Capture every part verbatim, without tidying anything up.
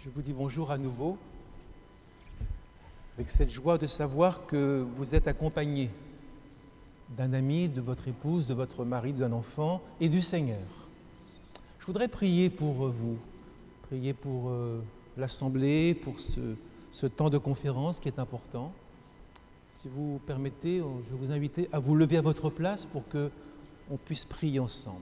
Je vous dis bonjour à nouveau, avec cette joie de savoir que vous êtes accompagnés d'un ami, de votre épouse, de votre mari, d'un enfant et du Seigneur. Je voudrais prier pour vous, prier pour euh, l'Assemblée, pour ce, ce temps de conférence qui est important. Si vous permettez, je vais vous inviter à vous lever à votre place pour qu'on puisse prier ensemble.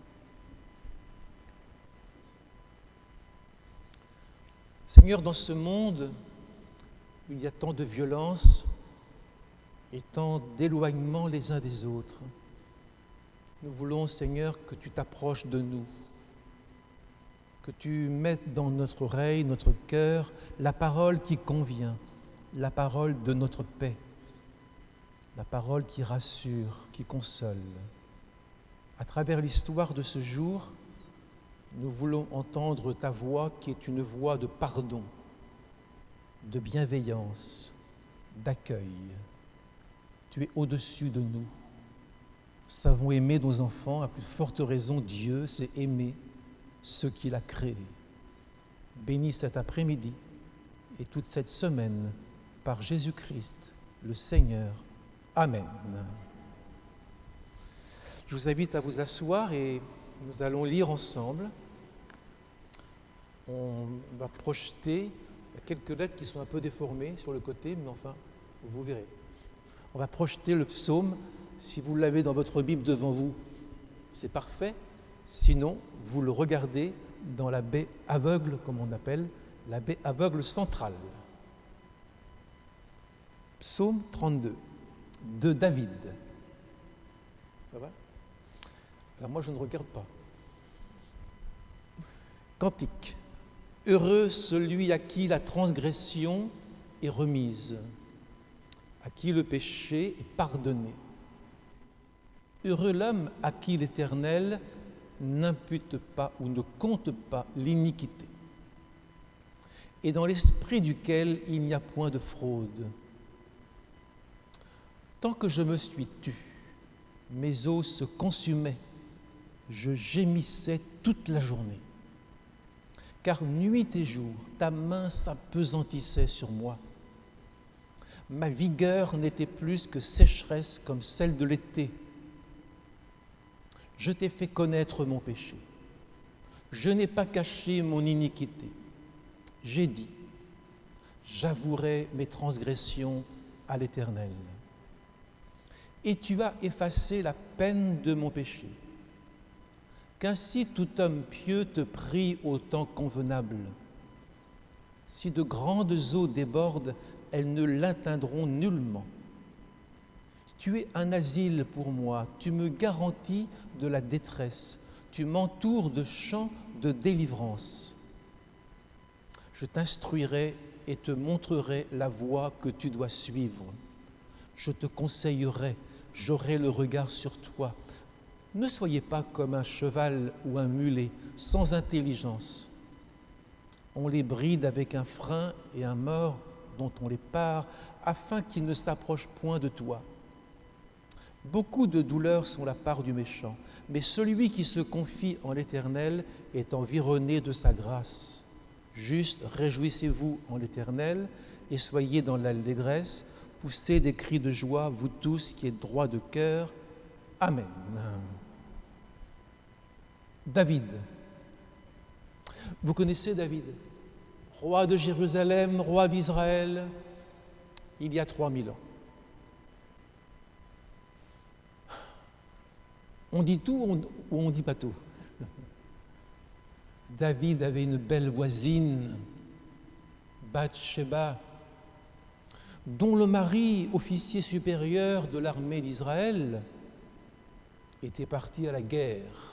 Seigneur, dans ce monde où il y a tant de violence et tant d'éloignement les uns des autres, nous voulons, Seigneur, que tu t'approches de nous, que tu mettes dans notre oreille, notre cœur, la parole qui convient, la parole de notre paix, la parole qui rassure, qui console. À travers l'histoire de ce jour, nous voulons entendre ta voix qui est une voix de pardon, de bienveillance, d'accueil. Tu es au-dessus de nous. Nous savons aimer nos enfants, à plus forte raison, Dieu sait aimer ce qu'il a créé. Bénis cet après-midi et toute cette semaine par Jésus-Christ, le Seigneur. Amen. Je vous invite à vous asseoir et nous allons lire ensemble. On va projeter, il y a quelques lettres qui sont un peu déformées sur le côté, mais enfin, vous verrez. On va projeter le psaume. Si vous l'avez dans votre Bible devant vous, c'est parfait. Sinon, vous le regardez dans la baie aveugle, comme on appelle, la baie aveugle centrale. Psaume trente-deux, de David. Ça va ? Alors moi, je ne regarde pas. Cantique. Heureux celui à qui la transgression est remise, à qui le péché est pardonné. Heureux l'homme à qui l'Éternel n'impute pas ou ne compte pas l'iniquité, et dans l'esprit duquel il n'y a point de fraude. Tant que je me suis tu, mes os se consumaient, je gémissais toute la journée. Car nuit et jour, ta main s'apesantissait sur moi. Ma vigueur n'était plus que sécheresse comme celle de l'été. Je t'ai fait connaître mon péché. Je n'ai pas caché mon iniquité. J'ai dit, j'avouerai mes transgressions à l'Éternel. Et tu as effacé la peine de mon péché. Qu'ainsi tout homme pieux te prie au temps convenable. Si de grandes eaux débordent, elles ne l'atteindront nullement. Tu es un asile pour moi, tu me garantis de la détresse, tu m'entoures de chants de délivrance. Je t'instruirai et te montrerai la voie que tu dois suivre. Je te conseillerai, j'aurai le regard sur toi. Ne soyez pas comme un cheval ou un mulet, sans intelligence. On les bride avec un frein et un mors dont on les pare, afin qu'ils ne s'approchent point de toi. Beaucoup de douleurs sont la part du méchant, mais celui qui se confie en l'Éternel est environné de sa grâce. Juste, réjouissez-vous en l'Éternel et soyez dans l'allégresse, poussez des cris de joie, vous tous qui êtes droits de cœur. Amen. David. Vous connaissez David, roi de Jérusalem, roi d'Israël, il y a trois mille ans. On dit tout ou on ne dit pas tout. David avait une belle voisine, Bathsheba, dont le mari, officier supérieur de l'armée d'Israël, était parti à la guerre.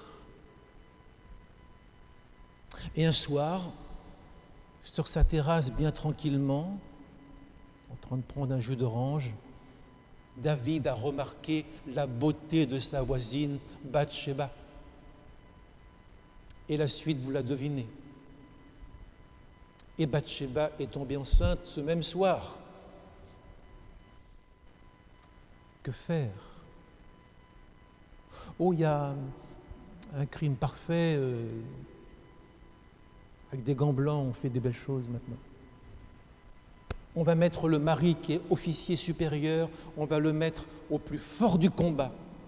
Et un soir, sur sa terrasse bien tranquillement, en train de prendre un jus d'orange, David a remarqué la beauté de sa voisine Bathsheba. Et la suite, vous la devinez. Et Bathsheba est tombée enceinte ce même soir. Que faire ? Oh, il y a un crime parfait, euh, Avec des gants blancs, on fait des belles choses maintenant. On va mettre le mari qui est officier supérieur, on va le mettre au plus fort du combat.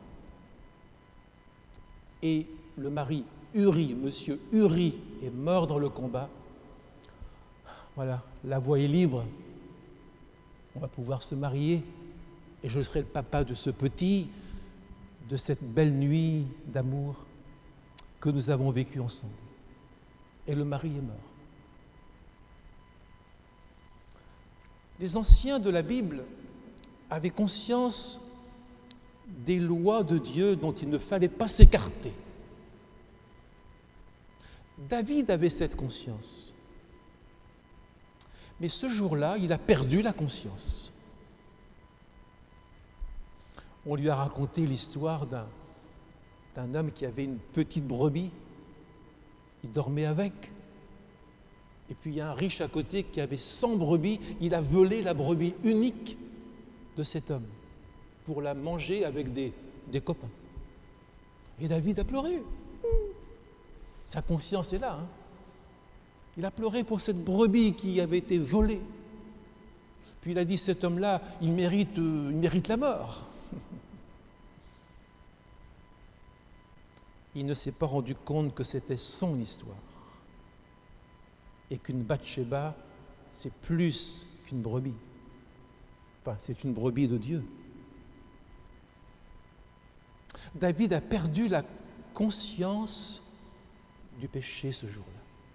Et le mari Uri, monsieur Uri, est mort dans le combat. Voilà, la voie est libre. On va pouvoir se marier et je serai le papa de ce petit, de cette belle nuit d'amour que nous avons vécue ensemble. Et le mari est mort. Les anciens de la Bible avaient conscience des lois de Dieu dont il ne fallait pas s'écarter. David avait cette conscience. Mais ce jour-là, il a perdu la conscience. On lui a raconté l'histoire d'un, d'un homme qui avait une petite brebis. Il dormait avec. Et puis il y a un riche à côté qui avait cent brebis. Il a volé la brebis unique de cet homme pour la manger avec des, des copains. Et David a pleuré. Sa conscience est là. Hein. Il a pleuré pour cette brebis qui avait été volée. Puis il a dit, cet homme-là, il mérite, euh, il mérite la mort. Il ne s'est pas rendu compte que c'était son histoire. Et qu'une Bathsheba, c'est plus qu'une brebis. Enfin, c'est une brebis de Dieu. David a perdu la conscience du péché ce jour-là.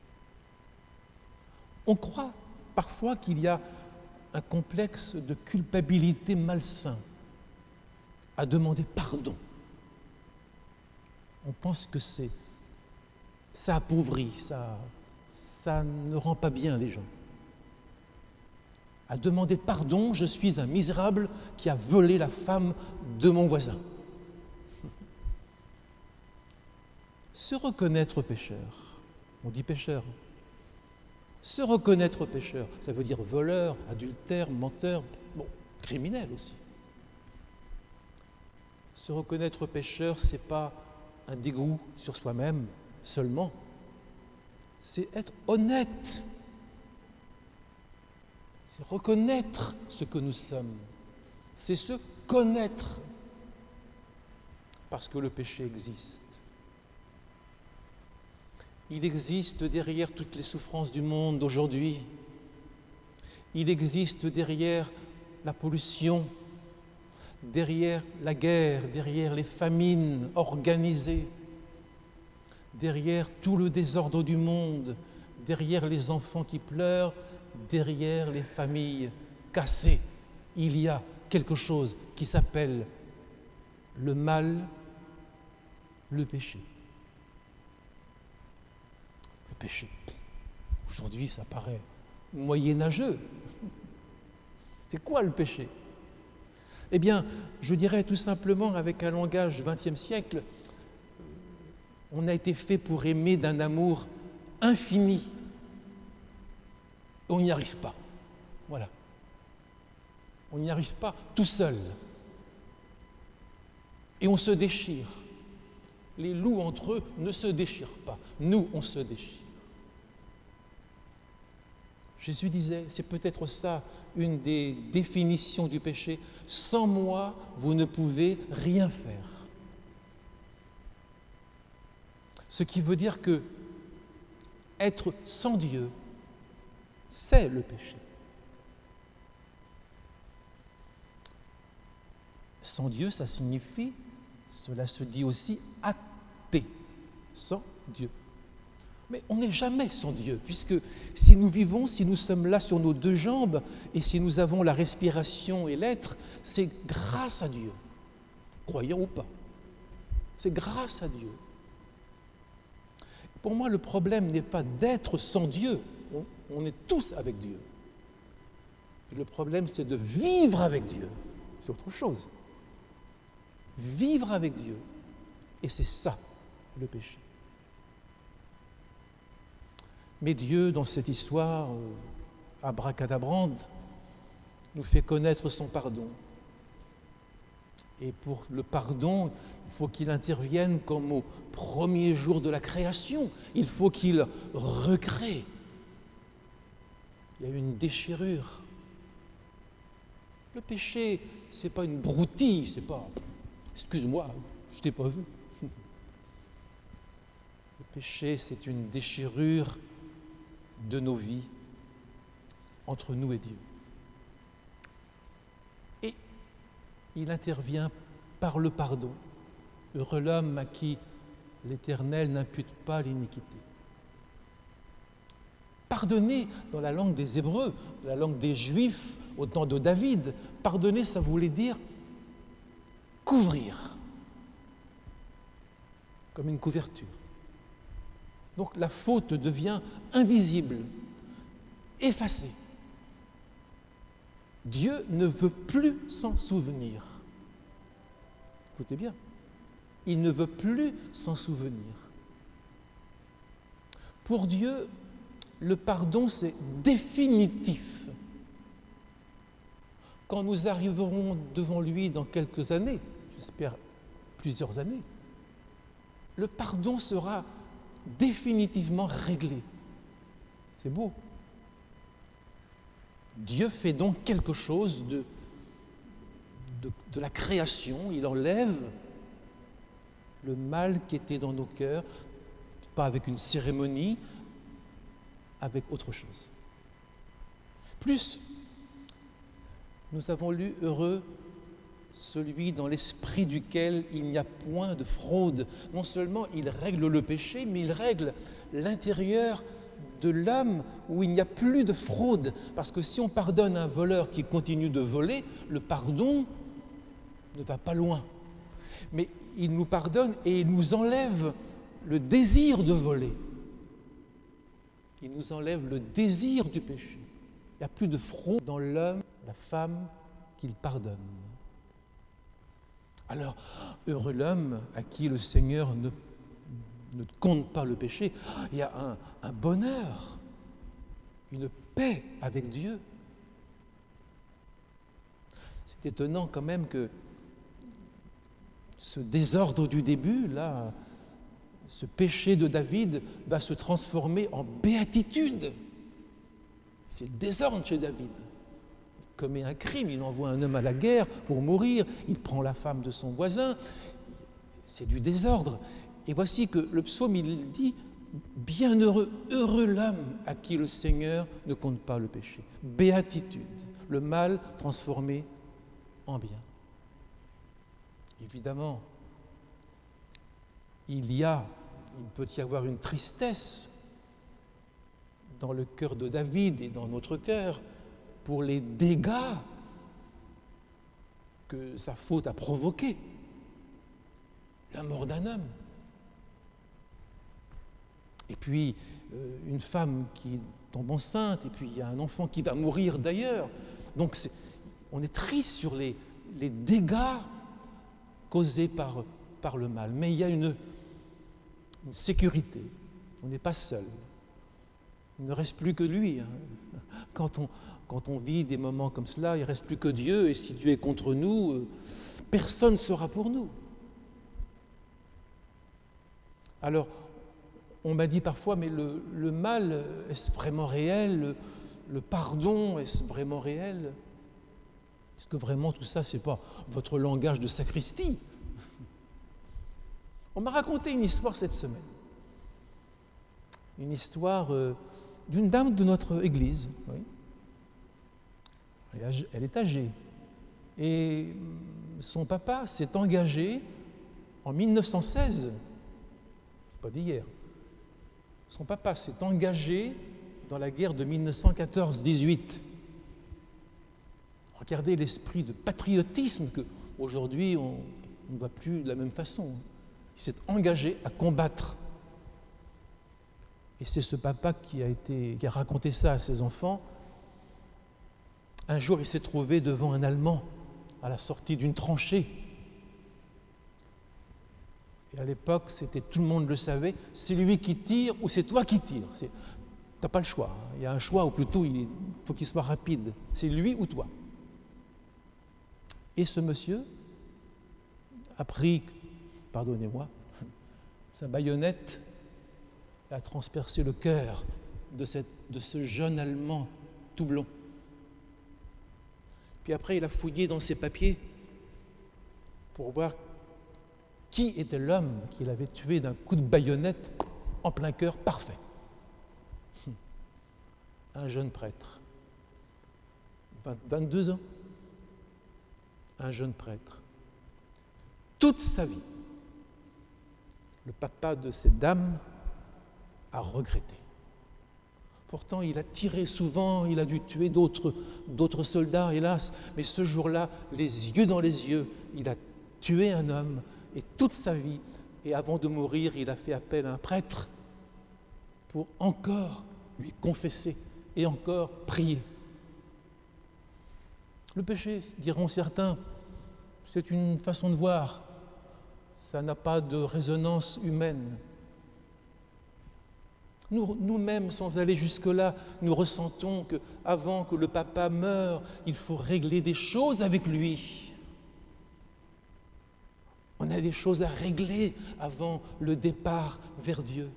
On croit parfois qu'il y a un complexe de culpabilité malsain à demander pardon. On pense que c'est, ça appauvrit, ça, ça ne rend pas bien les gens. À demander pardon, je suis un misérable qui a volé la femme de mon voisin. Se reconnaître pécheur, on dit pécheur. Se reconnaître pécheur, ça veut dire voleur, adultère, menteur, bon, criminel aussi. Se reconnaître pécheur, ce n'est pas un dégoût sur soi-même seulement, c'est être honnête. C'est reconnaître ce que nous sommes. C'est se connaître. Parce que le péché existe. Il existe derrière toutes les souffrances du monde d'aujourd'hui. Il existe derrière la pollution, derrière la guerre, derrière les famines organisées, derrière tout le désordre du monde, derrière les enfants qui pleurent, derrière les familles cassées. Il y a quelque chose qui s'appelle le mal, le péché. Le péché. Aujourd'hui, ça paraît moyenâgeux. C'est quoi le péché? Eh bien, je dirais tout simplement, avec un langage vingtième siècle, on a été fait pour aimer d'un amour infini. On n'y arrive pas. Voilà. On n'y arrive pas tout seul. Et on se déchire. Les loups entre eux ne se déchirent pas. Nous, on se déchire. Jésus disait, c'est peut-être ça une des définitions du péché, sans moi, vous ne pouvez rien faire. Ce qui veut dire que être sans Dieu, c'est le péché. Sans Dieu, ça signifie, cela se dit aussi athée, sans Dieu. Mais on n'est jamais sans Dieu, puisque si nous vivons, si nous sommes là sur nos deux jambes, et si nous avons la respiration et l'être, c'est grâce à Dieu, croyant ou pas. C'est grâce à Dieu. Pour moi, le problème n'est pas d'être sans Dieu, on, on est tous avec Dieu. Le problème, c'est de vivre avec Dieu, c'est autre chose. Vivre avec Dieu, et c'est ça, le péché. Mais Dieu, dans cette histoire euh, abracadabrante, nous fait connaître son pardon. Et pour le pardon, il faut qu'il intervienne comme au premier jour de la création. Il faut qu'il recrée. Il y a une déchirure. Le péché, ce n'est pas une broutille, c'est pas « excuse-moi, je ne t'ai pas vu ». Le péché, c'est une déchirure de nos vies entre nous et Dieu. Et il intervient par le pardon. Heureux l'homme à qui l'Éternel n'impute pas l'iniquité. Pardonner, dans la langue des Hébreux, la langue des Juifs, au temps de David, pardonner, ça voulait dire couvrir, comme une couverture. Donc la faute devient invisible, effacée. Dieu ne veut plus s'en souvenir. Écoutez bien, il ne veut plus s'en souvenir. Pour Dieu, le pardon, c'est définitif. Quand nous arriverons devant lui dans quelques années, j'espère plusieurs années, le pardon sera définitivement réglé. C'est beau. Dieu fait donc quelque chose de, de, de la création. Il enlève le mal qui était dans nos cœurs, pas avec une cérémonie, avec autre chose. Plus, nous avons lu « Heureux celui dans l'esprit duquel il n'y a point de fraude ». Non seulement il règle le péché, mais il règle l'intérieur de l'homme où il n'y a plus de fraude. Parce que si on pardonne un voleur qui continue de voler, le pardon ne va pas loin. Mais il nous pardonne et il nous enlève le désir de voler. Il nous enlève le désir du péché. Il n'y a plus de fraude dans l'homme, la femme qu'il pardonne. Alors, heureux l'homme à qui le Seigneur ne, ne compte pas le péché. Il y a un, un bonheur, une paix avec Dieu. C'est étonnant quand même que ce désordre du début, là, ce péché de David va se transformer en béatitude. C'est le désordre chez David. Il commet un crime, il envoie un homme à la guerre pour mourir, il prend la femme de son voisin. C'est du désordre. Et voici que le psaume, il dit « Bienheureux, heureux l'homme à qui le Seigneur ne compte pas le péché. » Béatitude, le mal transformé en bien. Évidemment, il y a, il peut y avoir une tristesse dans le cœur de David et dans notre cœur pour les dégâts que sa faute a provoqués. La mort d'un homme. Et puis, euh, une femme qui tombe enceinte, et puis il y a un enfant qui va mourir d'ailleurs. Donc, c'est, on est triste sur les, les dégâts causés par, par le mal. Mais il y a une, une sécurité. On n'est pas seul. Il ne reste plus que lui. Hein. Quand on, quand on vit des moments comme cela, il ne reste plus que Dieu, et si Dieu est contre nous, euh, personne ne sera pour nous. Alors, on m'a dit parfois, mais le, le mal, est-ce vraiment réel? Le, le pardon, est-ce vraiment réel? Est-ce que vraiment tout ça, ce n'est pas votre langage de sacristie? On m'a raconté une histoire cette semaine. Une histoire euh, d'une dame de notre église. Oui. Elle, elle est âgée. Et son papa s'est engagé en mille neuf cent seize, c'est pas d'hier. Son papa s'est engagé dans la guerre de mille neuf cent quatorze dix-huit. Regardez l'esprit de patriotisme qu'aujourd'hui on ne voit plus de la même façon. Il s'est engagé à combattre. Et c'est ce papa qui a, été, qui a raconté ça à ses enfants. Un jour, il s'est trouvé devant un Allemand à la sortie d'une tranchée. Et à l'époque, c'était, tout le monde le savait, c'est lui qui tire ou c'est toi qui tires. Tu n'as pas le choix. Hein. Il y a un choix, ou plutôt il faut qu'il soit rapide. C'est lui ou toi. Et ce monsieur a pris, pardonnez-moi, sa baïonnette et a transpercé le cœur de, cette, de ce jeune Allemand tout blond. Puis après, il a fouillé dans ses papiers pour voir qui était l'homme qu'il avait tué d'un coup de baïonnette en plein cœur parfait. Un jeune prêtre, vingt-deux ans, un jeune prêtre. Toute sa vie, le papa de cette dame a regretté. Pourtant, il a tiré souvent, il a dû tuer d'autres, d'autres soldats, hélas, mais ce jour-là, les yeux dans les yeux, il a tué un homme, et toute sa vie, et avant de mourir, il a fait appel à un prêtre pour encore lui confesser et encore prier. Le péché, diront certains, c'est une façon de voir, ça n'a pas de résonance humaine. Nous, nous-mêmes, sans aller jusque-là, nous ressentons qu'avant que le papa meure, il faut régler des choses avec lui. On a des choses à régler avant le départ vers Dieu.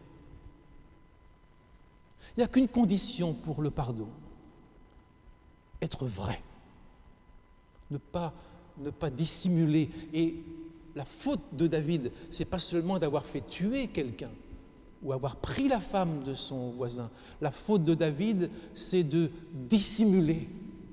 Il n'y a qu'une condition pour le pardon, être vrai, ne pas, ne pas dissimuler. Et la faute de David, ce n'est pas seulement d'avoir fait tuer quelqu'un ou avoir pris la femme de son voisin. La faute de David, c'est de dissimuler.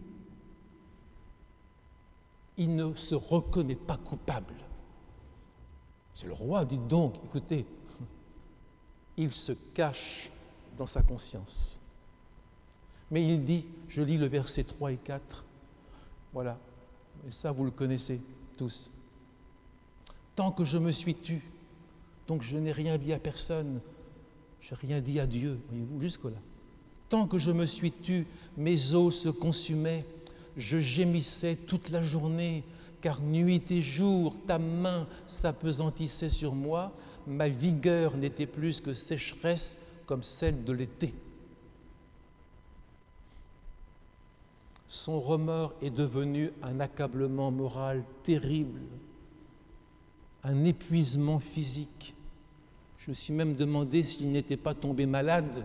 Il ne se reconnaît pas coupable. C'est le roi, dites donc, écoutez, il se cache dans sa conscience. Mais il dit, je lis le verset trois et quatre, voilà, et ça vous le connaissez tous. Tant que je me suis tu, donc je n'ai rien dit à personne, je n'ai rien dit à Dieu, voyez-vous, jusque-là. Tant que je me suis tu, mes os se consumaient, je gémissais toute la journée, car nuit et jour, ta main s'apesantissait sur moi, ma vigueur n'était plus que sécheresse comme celle de l'été. Son remords est devenu un accablement moral terrible, un épuisement physique. Je me suis même demandé s'il n'était pas tombé malade.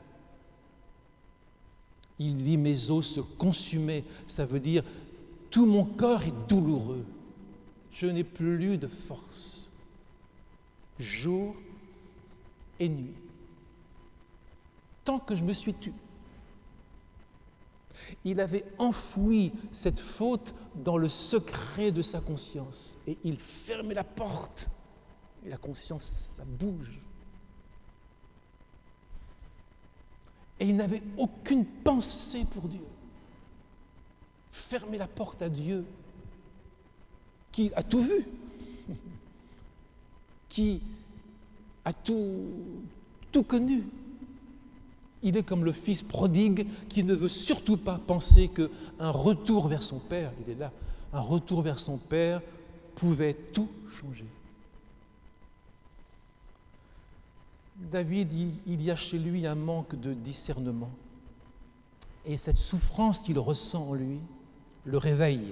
Il dit « mes os se consumaient », ça veut dire « tout mon corps est douloureux, je n'ai plus de force, jour et nuit, tant que je me suis tu ». Il avait enfoui cette faute dans le secret de sa conscience et il fermait la porte. Et la conscience, ça bouge. Et il n'avait aucune pensée pour Dieu. Fermer la porte à Dieu, qui a tout vu, qui a tout, tout connu. Il est comme le fils prodigue qui ne veut surtout pas penser qu'un retour vers son père, il est là, un retour vers son père pouvait tout changer. David, il, il y a chez lui un manque de discernement. Et cette souffrance qu'il ressent en lui le réveille.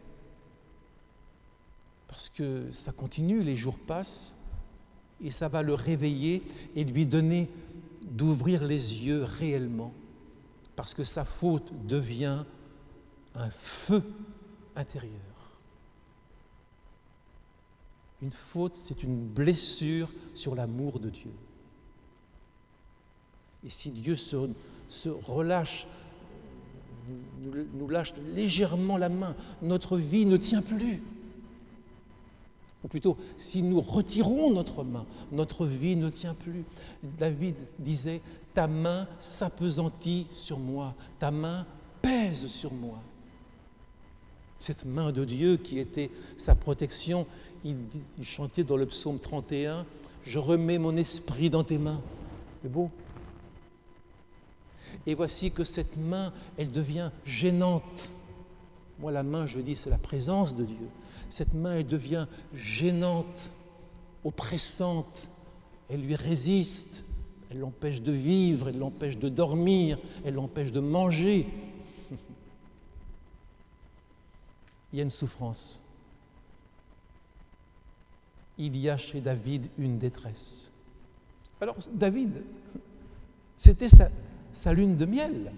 Parce que ça continue, les jours passent, et ça va le réveiller et lui donner d'ouvrir les yeux réellement, parce que sa faute devient un feu intérieur. Une faute, c'est une blessure sur l'amour de Dieu. Et si Dieu se, se relâche, nous, nous lâche légèrement la main, notre vie ne tient plus. Ou plutôt, si nous retirons notre main, notre vie ne tient plus. David disait, ta main s'appesantit sur moi, ta main pèse sur moi. Cette main de Dieu qui était sa protection, il, il chantait dans le psaume trente et un, je remets mon esprit dans tes mains. C'est beau. Et voici que cette main, elle devient gênante. Moi, la main, je dis, c'est la présence de Dieu. Cette main, elle devient gênante, oppressante. Elle lui résiste. Elle l'empêche de vivre, elle l'empêche de dormir, elle l'empêche de manger. Il y a une souffrance. il y a chez David une détresse. Alors David, c'était sa, sa lune de miel.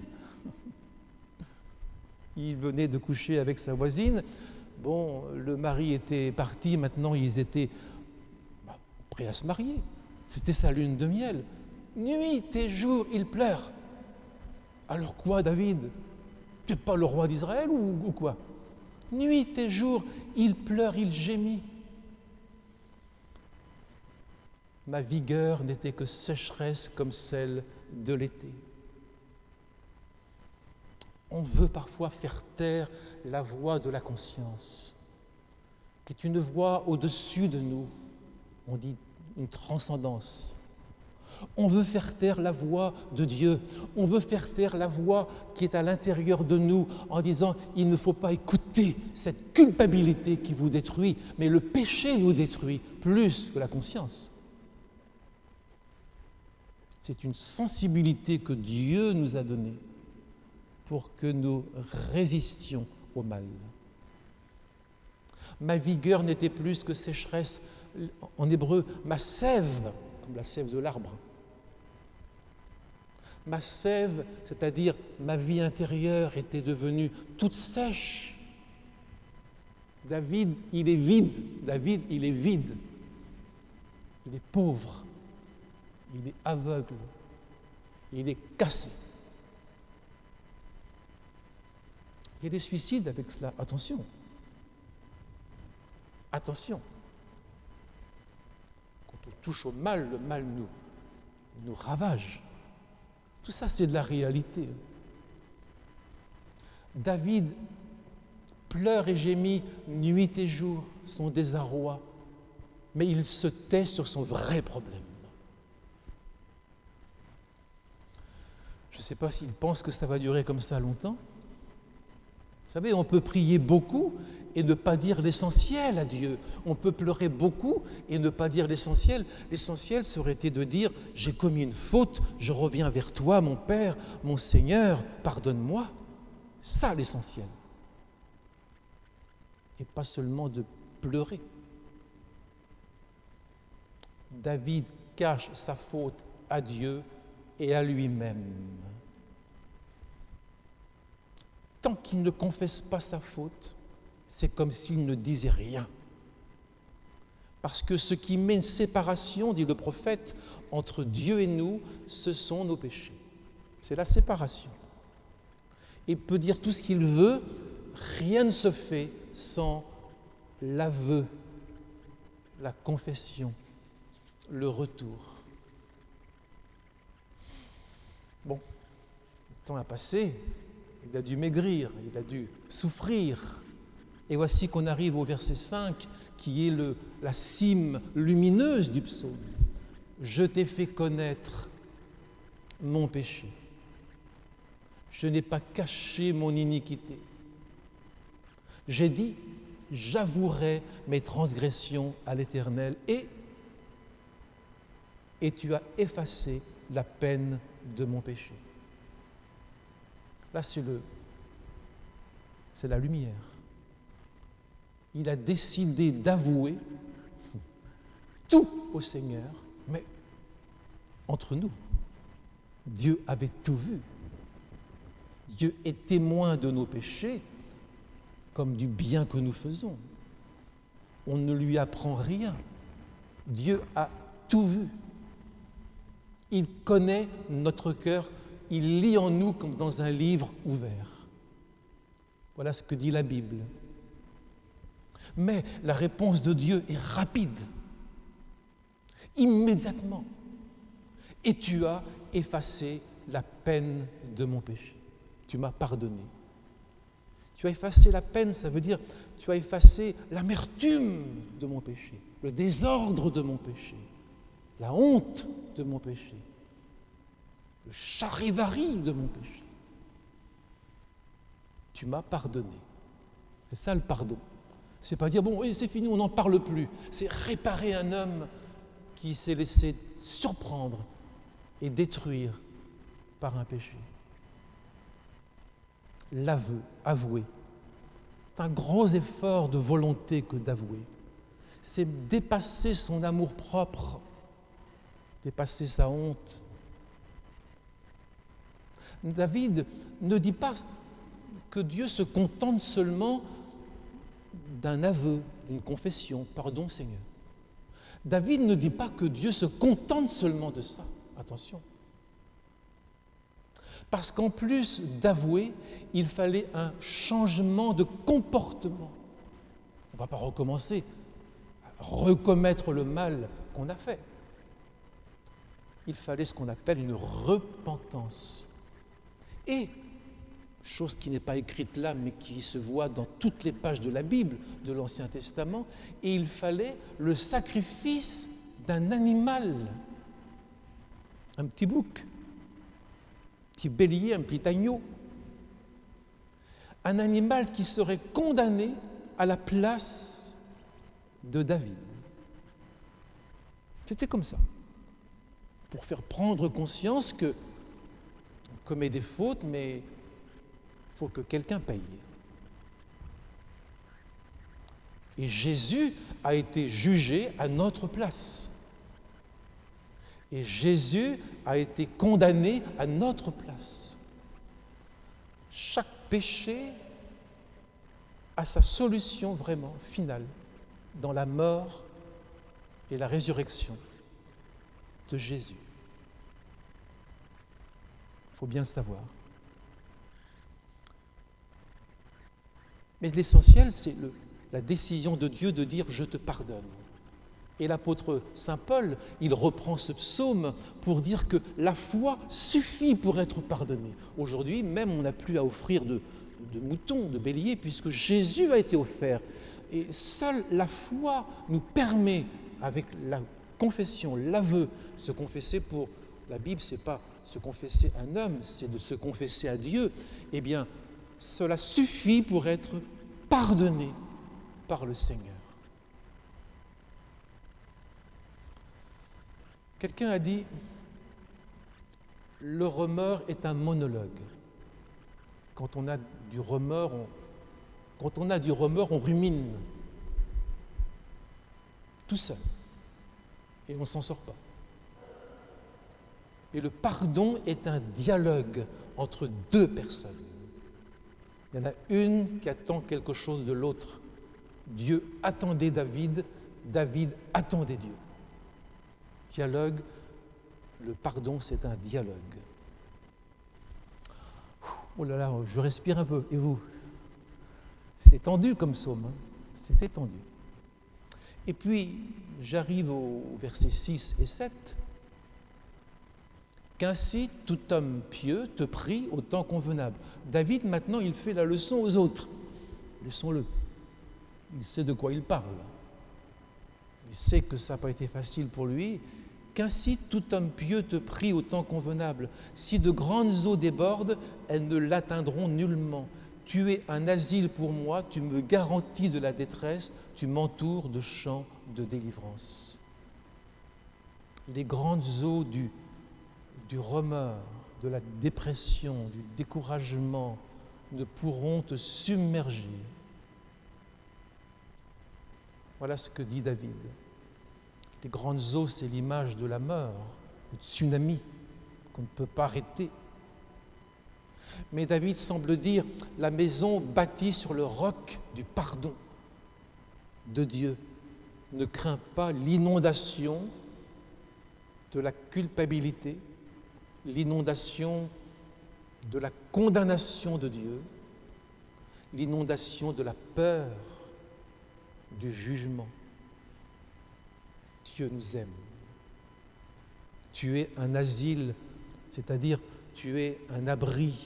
Il venait de coucher avec sa voisine. Bon, le mari était parti, maintenant ils étaient bah, prêts à se marier. C'était sa lune de miel. Nuit et jour, il pleure. Alors quoi, David? Tu n'es pas le roi d'Israël ou, ou quoi? Nuit et jour, il pleure, il gémit. Ma vigueur n'était que sécheresse comme celle de l'été. On veut parfois faire taire la voix de la conscience, qui est une voix au-dessus de nous. On dit une transcendance. On veut faire taire la voix de Dieu. On veut faire taire la voix qui est à l'intérieur de nous en disant « il ne faut pas écouter cette culpabilité qui vous détruit, mais le péché nous détruit plus que la conscience. » C'est une sensibilité que Dieu nous a donnée pour que nous résistions au mal. Ma vigueur n'était plus que sécheresse, en hébreu, ma sève, comme la sève de l'arbre. Ma sève, c'est-à-dire ma vie intérieure, était devenue toute sèche. David, il est vide. David, il est vide. Il est pauvre. Il est aveugle. Il est cassé. Il y a des suicides avec cela. Attention. Attention. Quand on touche au mal, le mal nous, nous ravage. Tout ça, c'est de la réalité. David pleure et gémit nuit et jour son désarroi, mais il se tait sur son vrai problème. Je ne sais pas s'il pense que ça va durer comme ça longtemps. Vous savez, on peut prier beaucoup et ne pas dire l'essentiel à Dieu. On peut pleurer beaucoup et ne pas dire l'essentiel. L'essentiel serait été de dire « j'ai commis une faute, je reviens vers toi, mon Père, mon Seigneur, pardonne-moi ». Ça, l'essentiel. Et pas seulement de pleurer. David cache sa faute à Dieu et à lui-même. Tant qu'il ne confesse pas sa faute, c'est comme s'il ne disait rien. Parce que ce qui met une séparation, dit le prophète, entre Dieu et nous, ce sont nos péchés. C'est la séparation. Il peut dire tout ce qu'il veut, rien ne se fait sans l'aveu, la confession, le retour. Bon, le temps a passé, il a dû maigrir, il a dû souffrir. Et voici qu'on arrive au verset cinq, qui est le, la cime lumineuse du psaume. « Je t'ai fait connaître mon péché. Je n'ai pas caché mon iniquité. J'ai dit, j'avouerai mes transgressions à l'Éternel et, et tu as effacé la peine de mon péché. » Là, c'est le, c'est la lumière. Il a décidé d'avouer tout au Seigneur, mais entre nous, Dieu avait tout vu. Dieu est témoin de nos péchés comme du bien que nous faisons. On ne lui apprend rien. Dieu a tout vu. Il connaît notre cœur. Il lit en nous comme dans un livre ouvert. Voilà ce que dit la Bible. Mais la réponse de Dieu est rapide, immédiatement. Et tu as effacé la peine de mon péché. Tu m'as pardonné. Tu as effacé la peine, ça veut dire tu as effacé l'amertume de mon péché, le désordre de mon péché, la honte de mon péché, le charivari de mon péché. Tu m'as pardonné. C'est ça le pardon. C'est pas dire, bon, oui, c'est fini, on n'en parle plus. C'est réparer un homme qui s'est laissé surprendre et détruire par un péché. L'aveu, avouer. C'est un gros effort de volonté que d'avouer. c'est dépasser son amour-propre, dépasser sa honte. David ne dit pas que Dieu se contente seulement d'un aveu, d'une confession, pardon Seigneur. David ne dit pas que Dieu se contente seulement de ça, attention. Parce qu'en plus d'avouer, il fallait un changement de comportement. On ne va pas recommencer à recommettre le mal qu'on a fait. Il fallait ce qu'on appelle une repentance. Et, chose qui n'est pas écrite là, mais qui se voit dans toutes les pages de la Bible, de l'Ancien Testament, et il fallait le sacrifice d'un animal, un petit bouc, un petit bélier, un petit agneau, un animal qui serait condamné à la place de David. C'était comme ça, pour faire prendre conscience que on commet des fautes, mais il faut que quelqu'un paye. Et Jésus a été jugé à notre place. Et Jésus a été condamné à notre place. Chaque péché a sa solution vraiment finale dans la mort et la résurrection de Jésus. Il faut bien le savoir. Mais l'essentiel, c'est le, la décision de Dieu de dire « je te pardonne ». Et l'apôtre saint Paul, il reprend ce psaume pour dire que la foi suffit pour être pardonné. Aujourd'hui, même, on n'a plus à offrir de, de moutons, de béliers, puisque Jésus a été offert. Et seule la foi nous permet, avec la confession, l'aveu, se confesser pour la Bible, ce n'est pas se confesser à un homme, c'est de se confesser à Dieu. Eh bien, cela suffit pour être pardonné par le Seigneur. Quelqu'un a dit « le remords est un monologue ». Quand on a du remords, on, quand on a du remords, on rumine tout seul et on ne s'en sort pas. Et le pardon est un dialogue entre deux personnes. Il y en a une qui attend quelque chose de l'autre. Dieu attendait David, David attendait Dieu. Dialogue, le pardon, c'est un dialogue. Oh là là, je respire un peu. Et vous? C'était tendu comme psaume, hein? C'était tendu. Et puis, j'arrive au verset six et sept. Qu'ainsi tout homme pieux te prie au temps convenable. David, maintenant, il fait la leçon aux autres. Laissons-le. Il sait de quoi il parle. Il sait que ça n'a pas été facile pour lui. Qu'ainsi tout homme pieux te prie au temps convenable. Si de grandes eaux débordent, elles ne l'atteindront nullement. Tu es un asile pour moi, tu me garantis de la détresse, tu m'entoures de chants de délivrance. Les grandes eaux du, du remords, de la dépression, du découragement ne pourront te submerger. Voilà ce que dit David. Les grandes eaux, c'est l'image de la mort, le tsunami qu'on ne peut pas arrêter. Mais David semble dire, la maison bâtie sur le roc du pardon de Dieu ne craint pas l'inondation de la culpabilité, l'inondation de la condamnation de Dieu, l'inondation de la peur, du jugement. Dieu nous aime. Tu es un asile, c'est-à-dire tu es un abri.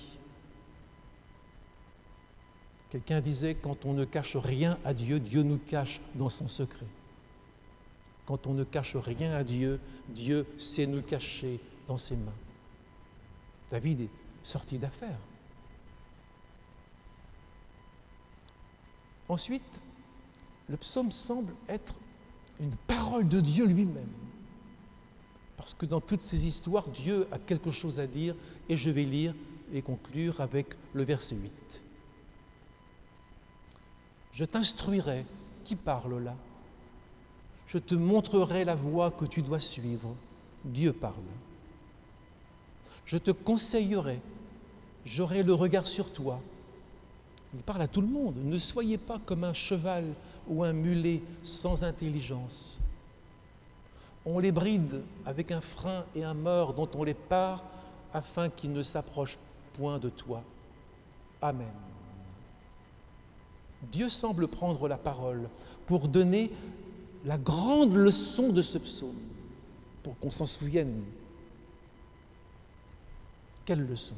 Quelqu'un disait, quand on ne cache rien à Dieu, Dieu nous cache dans son secret. Quand on ne cache rien à Dieu, Dieu sait nous cacher dans ses mains. David est sorti d'affaire. Ensuite, le psaume semble être une parole de Dieu lui-même. Parce que dans toutes ces histoires, Dieu a quelque chose à dire, et je vais lire et conclure avec le verset huit. Je t'instruirai, qui parle là? Je te montrerai la voie que tu dois suivre. Dieu parle. Je te conseillerai, j'aurai le regard sur toi. Il parle à tout le monde. Ne soyez pas comme un cheval ou un mulet sans intelligence. On les bride avec un frein et un mors dont on les pare afin qu'ils ne s'approchent point de toi. Amen. Dieu semble prendre la parole pour donner la grande leçon de ce psaume, pour qu'on s'en souvienne. Quelle leçon?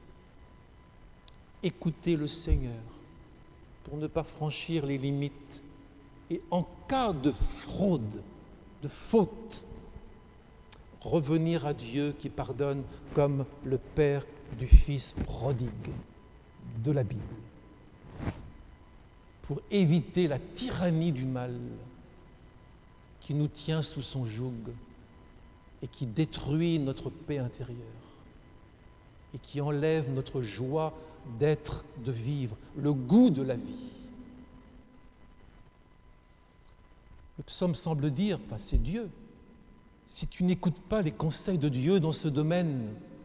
Écoutez le Seigneur pour ne pas franchir les limites et en cas de fraude, de faute, revenir à Dieu qui pardonne comme le Père du Fils prodigue de la Bible, pour éviter la tyrannie du mal qui nous tient sous son joug et qui détruit notre paix intérieure et qui enlève notre joie d'être, de vivre, le goût de la vie. Le psaume semble dire, enfin c'est Dieu, si tu n'écoutes pas les conseils de Dieu dans ce domaine,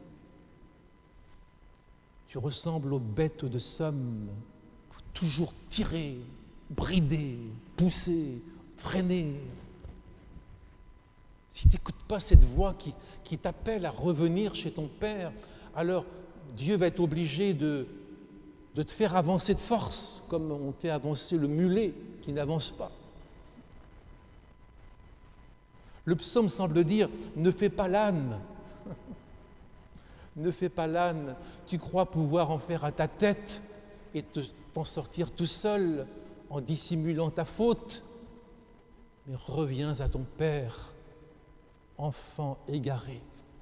tu ressembles aux bêtes de somme, toujours tirer, brider, pousser, freiner. Si tu n'écoutes pas cette voix qui, qui t'appelle à revenir chez ton Père, alors Dieu va être obligé de, de te faire avancer de force, comme on fait avancer le mulet qui n'avance pas. Le psaume semble dire « Ne fais pas l'âne, ne fais pas l'âne, tu crois pouvoir en faire à ta tête et te, t'en sortir tout seul en dissimulant ta faute, mais reviens à ton Père, enfant égaré.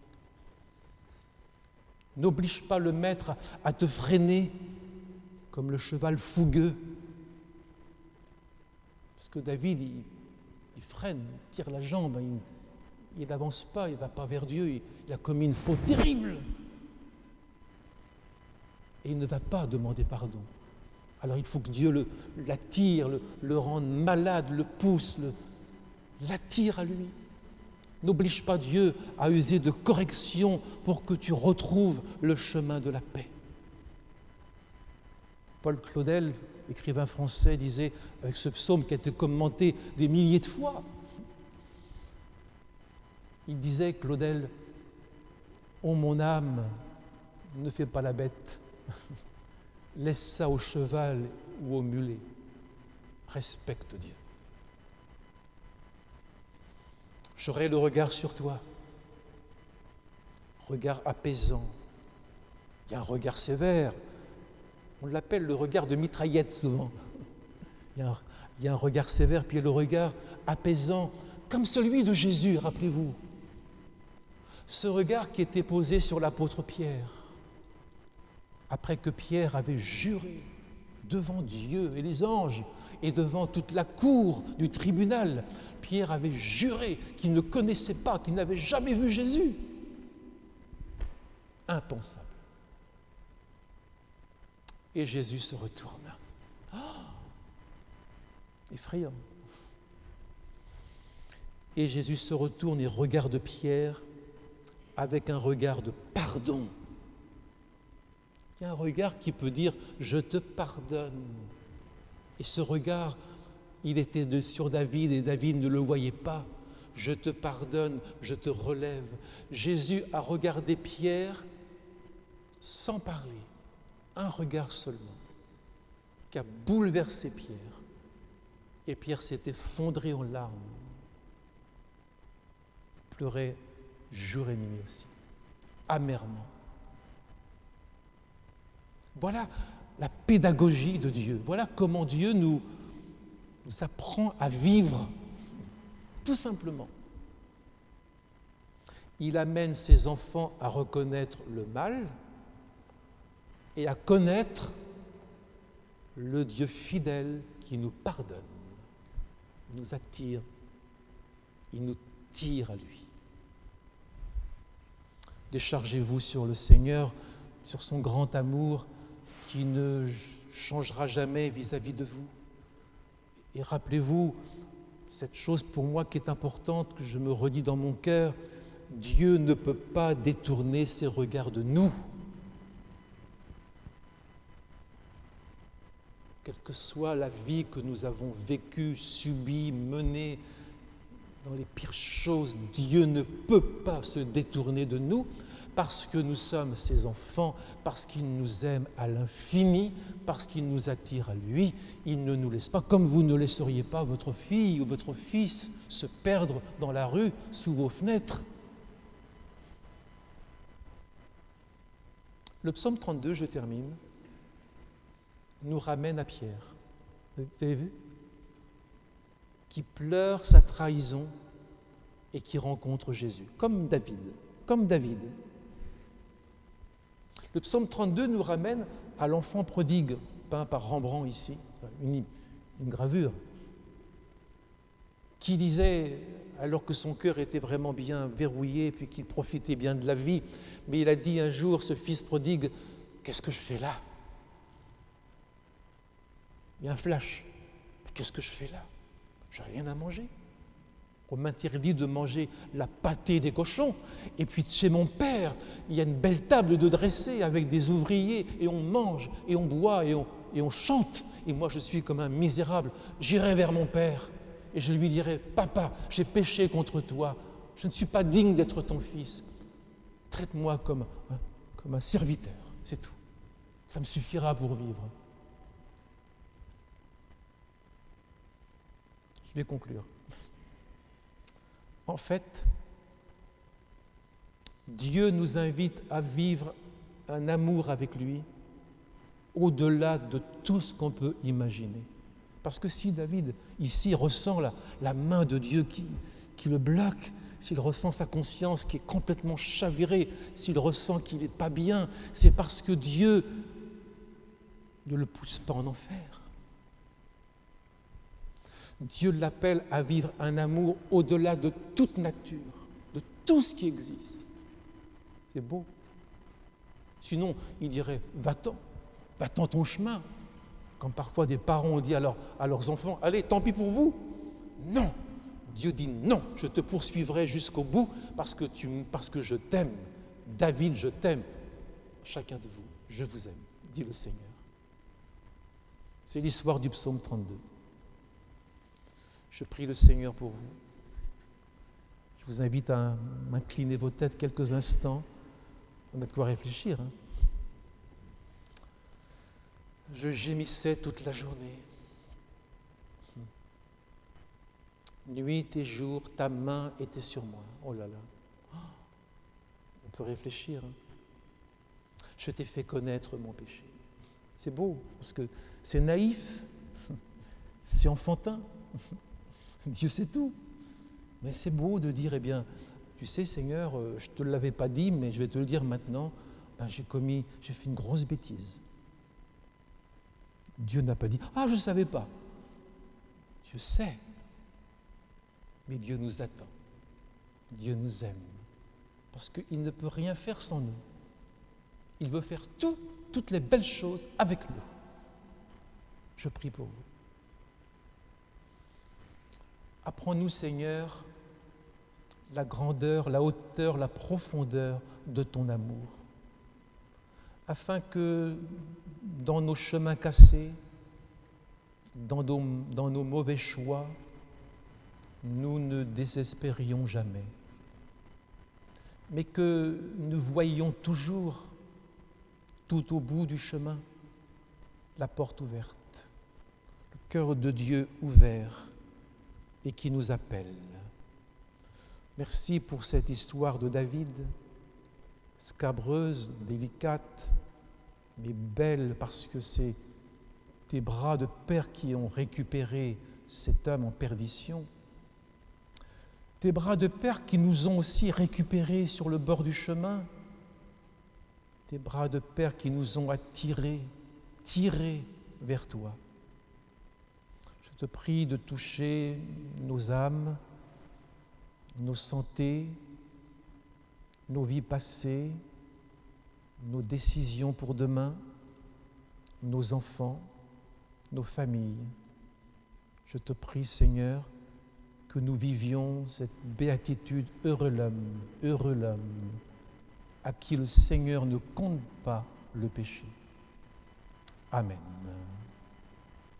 N'oblige pas le maître à te freiner comme le cheval fougueux. » Parce que David, il, il freine, il tire la jambe, il n'avance pas, il ne va pas vers Dieu, il, il a commis une faute terrible. Et il ne va pas demander pardon. Alors il faut que Dieu le, l'attire, le, le rende malade, le pousse, le, l'attire à lui. N'oblige pas Dieu à user de correction pour que tu retrouves le chemin de la paix. Paul Claudel, écrivain français, disait, avec ce psaume qui a été commenté des milliers de fois, il disait, Claudel, « Ô mon âme, ne fais pas la bête, laisse ça au cheval ou au mulet, respecte Dieu. J'aurai le regard sur toi, regard apaisant. Il y a un regard sévère, on l'appelle le regard de mitraillette souvent. Il y a un, il y a un regard sévère, puis il y a le regard apaisant, comme celui de Jésus, rappelez-vous. Ce regard qui était posé sur l'apôtre Pierre, après que Pierre avait juré devant Dieu et les anges et devant toute la cour du tribunal, Pierre avait juré qu'il ne connaissait pas, qu'il n'avait jamais vu Jésus. Impensable. Et Jésus se retourne. Oh, effrayant. Et Jésus se retourne et regarde Pierre avec un regard de pardon. Il y a un regard qui peut dire « je te pardonne ». Et ce regard, il était de, sur David et David ne le voyait pas. « Je te pardonne, je te relève ». Jésus a regardé Pierre sans parler, un regard seulement, qui a bouleversé Pierre. Et Pierre s'est effondré en larmes. Il pleurait jour et nuit aussi, amèrement. Voilà la pédagogie de Dieu. Voilà comment Dieu nous, nous apprend à vivre, tout simplement. Il amène ses enfants à reconnaître le mal et à connaître le Dieu fidèle qui nous pardonne, il nous attire, il nous tire à lui. Déchargez-vous sur le Seigneur, sur son grand amour qui ne changera jamais vis-à-vis de vous. Et rappelez-vous cette chose pour moi qui est importante, que je me redis dans mon cœur, Dieu ne peut pas détourner ses regards de nous. Quelle que soit la vie que nous avons vécue, subie, menée, dans les pires choses, Dieu ne peut pas se détourner de nous parce que nous sommes ses enfants, parce qu'il nous aime à l'infini, parce qu'il nous attire à lui. Il ne nous laisse pas, comme vous ne laisseriez pas votre fille ou votre fils se perdre dans la rue sous vos fenêtres. Le psaume trente-deux, je termine, nous ramène à Pierre. Vous avez vu ? Qui pleure sa trahison et qui rencontre Jésus, comme David, comme David. Le psaume trente-deux nous ramène à l'enfant prodigue, peint par Rembrandt ici, une, une gravure, qui disait, alors que son cœur était vraiment bien verrouillé, puis qu'il profitait bien de la vie, mais il a dit un jour, ce fils prodigue, « Qu'est-ce que je fais là ?» Il y a un flash. « Qu'est-ce que je fais là ? J'ai rien à manger. » On m'interdit de manger la pâtée des cochons. Et puis chez mon père, il y a une belle table de dressée avec des ouvriers, et on mange, et on boit, et on, et on chante. Et moi, je suis comme un misérable. J'irai vers mon père, et je lui dirai, « Papa, j'ai péché contre toi. Je ne suis pas digne d'être ton fils. Traite-moi comme, hein, comme un serviteur. » C'est tout. Ça me suffira pour vivre. Je vais conclure. En fait, Dieu nous invite à vivre un amour avec lui au-delà de tout ce qu'on peut imaginer. Parce que si David, ici, ressent la, la main de Dieu qui, qui le bloque, s'il ressent sa conscience qui est complètement chavirée, s'il ressent qu'il n'est pas bien, c'est parce que Dieu ne le pousse pas en enfer. Dieu l'appelle à vivre un amour au-delà de toute nature, de tout ce qui existe. C'est beau. Sinon, il dirait, va-t'en, va-t'en ton chemin. Comme parfois des parents ont dit à, leur, à leurs enfants, allez, tant pis pour vous. Non, Dieu dit non, je te poursuivrai jusqu'au bout parce que, tu, parce que je t'aime. David, je t'aime. Chacun de vous, je vous aime, dit le Seigneur. C'est l'histoire du psaume trente-deux. Je prie le Seigneur pour vous. Je vous invite à m'incliner vos têtes quelques instants. On a de quoi réfléchir. Hein. Je gémissais toute la journée. Nuit et jour, ta main était sur moi. Oh là là. On peut réfléchir. Hein. Je t'ai fait connaître mon péché. C'est beau, parce que c'est naïf, c'est enfantin. Dieu sait tout. Mais c'est beau de dire, eh bien, tu sais Seigneur, je ne te l'avais pas dit, mais je vais te le dire maintenant, ben, j'ai commis, j'ai fait une grosse bêtise. Dieu n'a pas dit, ah, je ne savais pas. Dieu sait. Mais Dieu nous attend. Dieu nous aime. Parce qu'il ne peut rien faire sans nous. Il veut faire tout, toutes les belles choses avec nous. Je prie pour vous. Apprends-nous, Seigneur, la grandeur, la hauteur, la profondeur de ton amour, afin que dans nos chemins cassés, dans nos, dans nos mauvais choix, nous ne désespérions jamais, mais que nous voyions toujours, tout au bout du chemin, la porte ouverte, le cœur de Dieu ouvert, et qui nous appelle. Merci pour cette histoire de David, scabreuse, délicate, mais belle parce que c'est tes bras de Père qui ont récupéré cet homme en perdition. Tes bras de Père qui nous ont aussi récupérés sur le bord du chemin. Tes bras de Père qui nous ont attirés, tirés vers toi. Je te prie de toucher nos âmes, nos santés, nos vies passées, nos décisions pour demain, nos enfants, nos familles. Je te prie, Seigneur, que nous vivions cette béatitude, heureux l'homme, heureux l'homme, à qui le Seigneur ne compte pas le péché. Amen.